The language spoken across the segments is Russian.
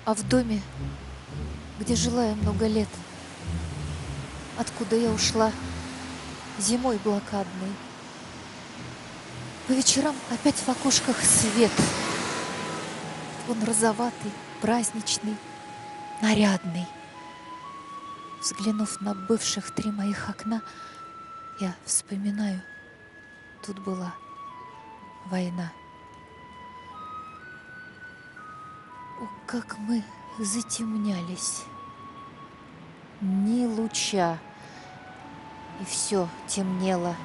А в доме, где жила я много лет, откуда я ушла зимой блокадной, по вечерам опять в окошках свет. Он розоватый, праздничный, нарядный. Взглянув на бывших 3 моих окна, я вспоминаю, тут была война. О, как мы затемнялись! Ни луча, и все темнело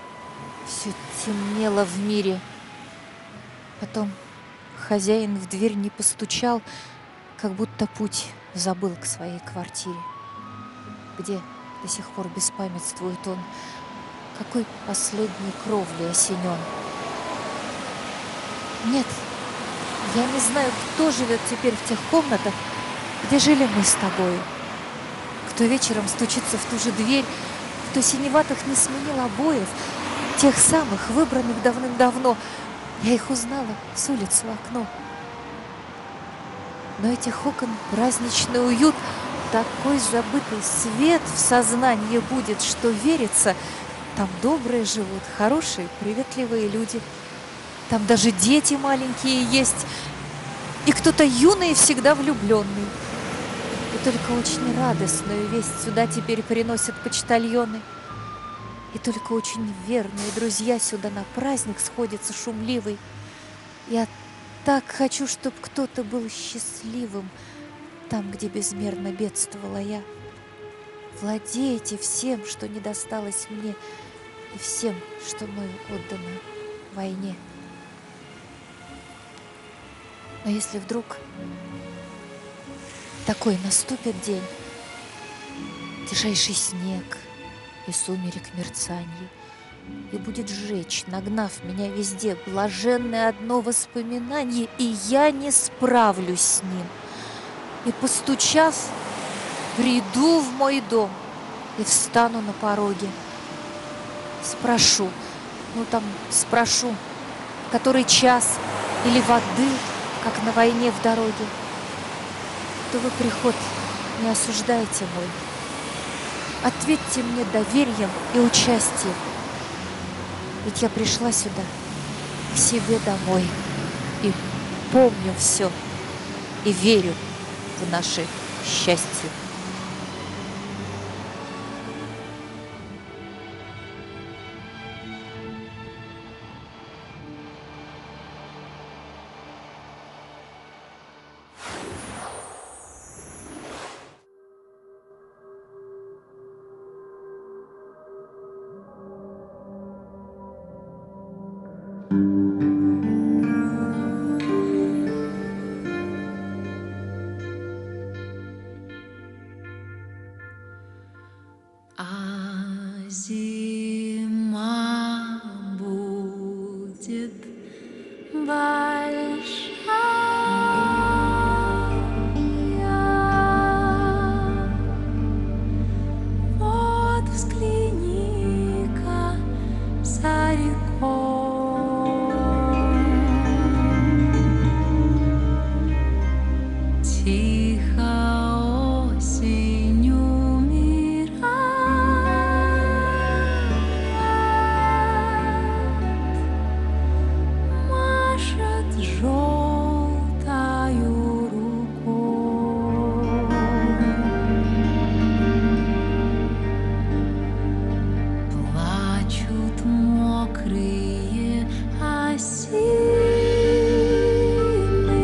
в мире. Потом хозяин в дверь не постучал, как будто путь забыл к своей квартире, где до сих пор беспамятствует он, какой последней кровлей осенен. Нет, я не знаю, кто живет теперь в тех комнатах, где жили мы с тобою, кто вечером стучится в ту же дверь, кто синеватых не сменил обоев, тех самых, выбранных давным-давно. Я их узнала с улицы в окно. Но этих окон праздничный уют, такой забытый свет в сознании будет, что верится, там добрые живут, хорошие, приветливые люди. Там даже дети маленькие есть, и кто-то юный и всегда влюбленный. И только очень радостную весть сюда теперь приносят почтальоны. И только очень верные друзья сюда на праздник сходятся шумливый. Я так хочу, чтоб кто-то был счастливым там, где безмерно бедствовала я. Владейте всем, что не досталось мне, и всем, что мною отдано войне. Но если вдруг такой наступит день, тишайший снег и сумерек мерцанье, и будет жечь, нагнав меня везде, блаженное одно воспоминание, и я не справлюсь с ним. И, постучав, приду в мой дом и встану на пороге. Спрошу, который час, или воды, как на войне в дороге. То вы приход не осуждаете мой. Ответьте мне доверием и участием. Ведь я пришла сюда, к себе домой, и помню все, и верю в наше счастье. А зима будет большая. Вот взгляни-ка за рекой. Тихо осенью желтою рукой. Плачут мокрые осины,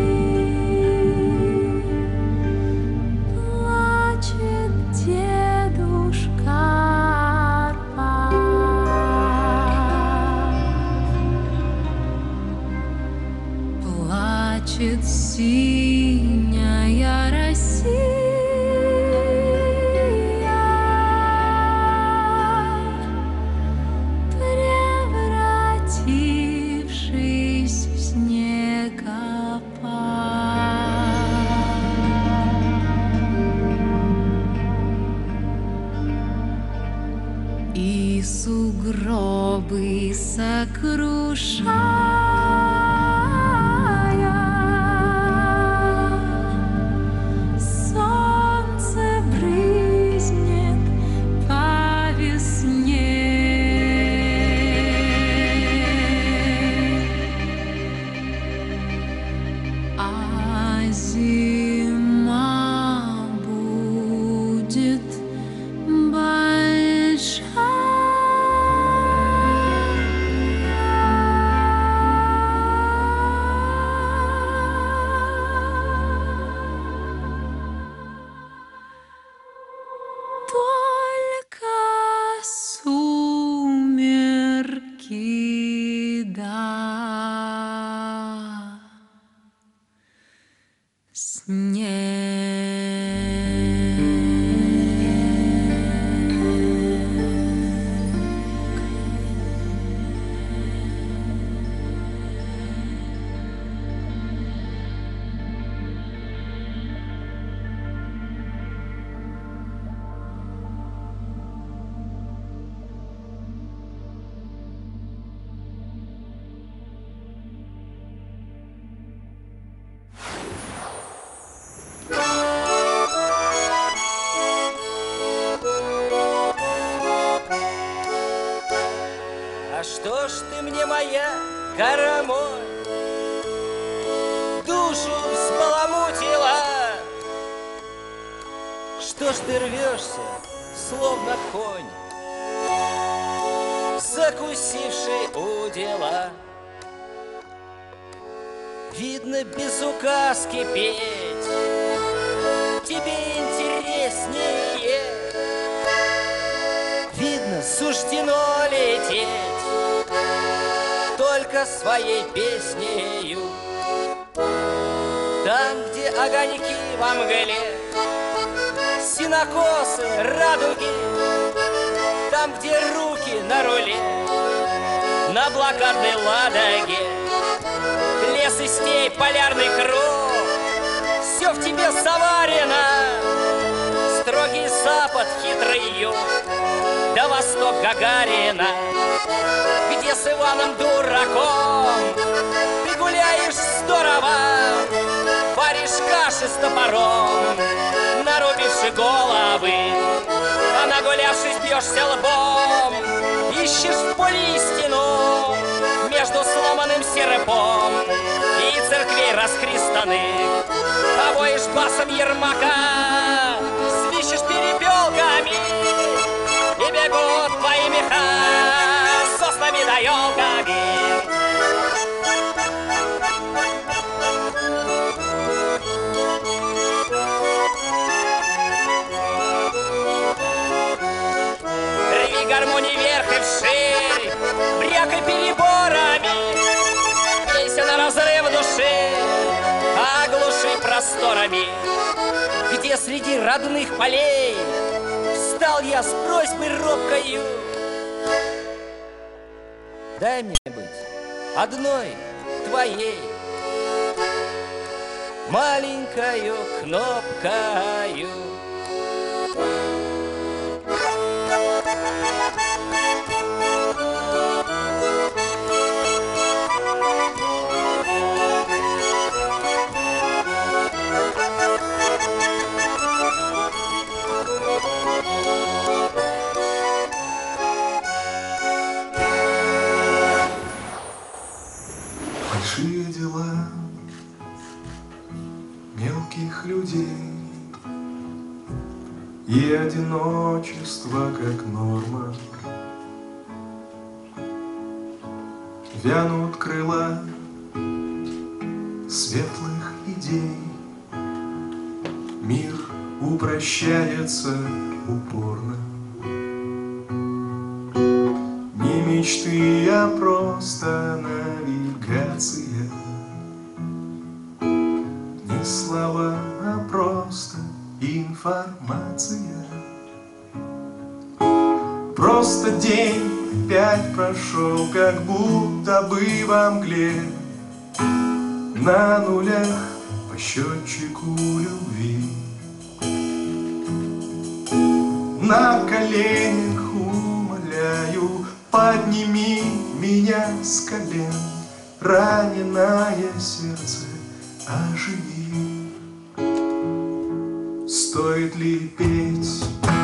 плачет дедушка Арпад, плачет синяя Россия, превратившись в снегопад. И сугробы сокрушая, А что ж ты мне, моя карамоль, душу взбаламутила? Что ж ты рвешься, словно конь, закусивший удила? Видно, без указки петь тебе интереснее. Видно, суждено лететь только своей песнею. Там, где огоньки во мгле, сенокосы, радуги, там, где руки на руле, на блокадной Ладоге, лес и степь, полярный круг, все в тебе заварено. Строгий запад, хитрый юг, да восток Гагарина, где с Иваном Дураком ты гуляешь здорово, варишь каши с топором, нарубивши головы, а нагулявшись бьешься лбом, ищешь в поле истину между сломанным серпом и церквей расхристанных, обоишь басом Ермака, свищешь перепелками, и бегут твои меха соснами да елками. Рви гармонии вверх и вширь, брякай переборами, бейся на разрыв души, оглуши просторами. Где среди родных полей встал я с просьбой робкою: дай мне быть одной твоей маленькою кнопкою. Большие дела мелких людей и одиночество как норма. Вянут крыла светлых идей, мир упрощается упорно. Не мечты, а просто навигация. Не слова, а просто информация. Просто день опять прошел, как будто бы во мгле. На нулях по счетчику любви. На коленях умоляю, подними меня с колен, раненое сердце оживи. Стоит ли петь?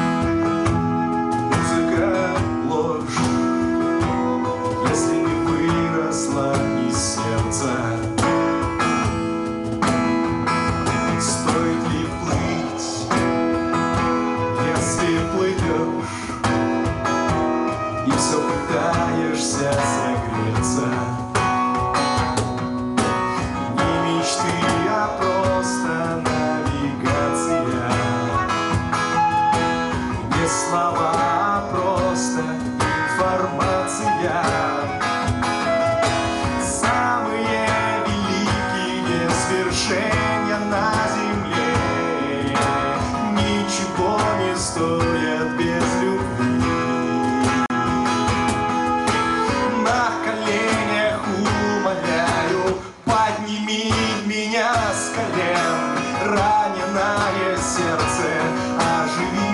Музыка ложь, если не выросла из сердца. Стоит ли плыть, если плывешь и все пытаешься согреться? Не мечты, а просто навигация. подними меня с колен, раненое сердце оживи.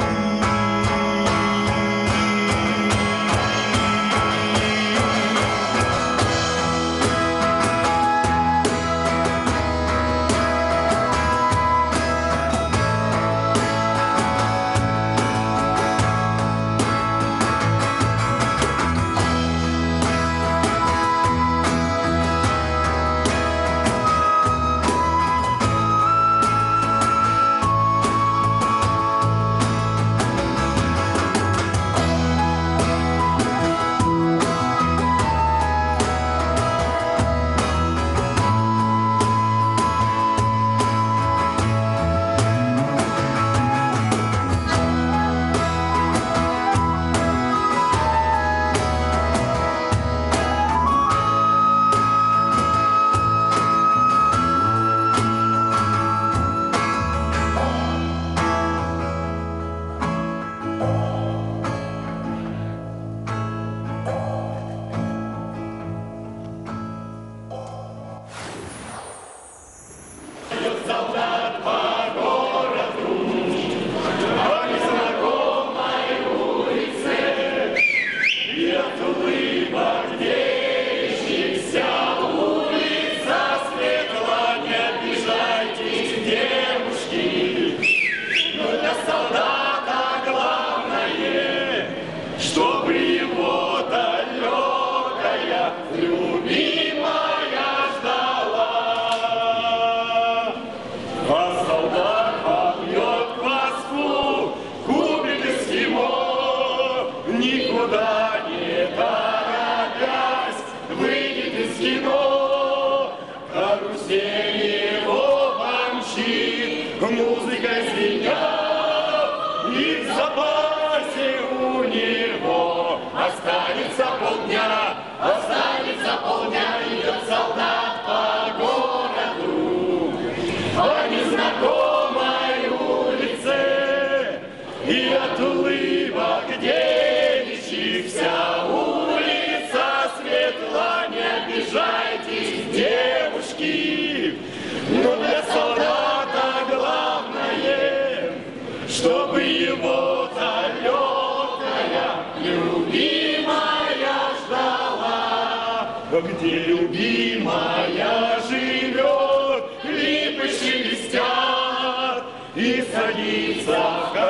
Где любимая живет, липы шелестят, и садится в